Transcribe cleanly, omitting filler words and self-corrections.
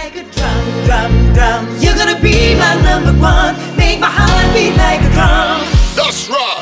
like a drum, drum, drum. You're gonna be my number one. Make my heart beat like a drum. That's right.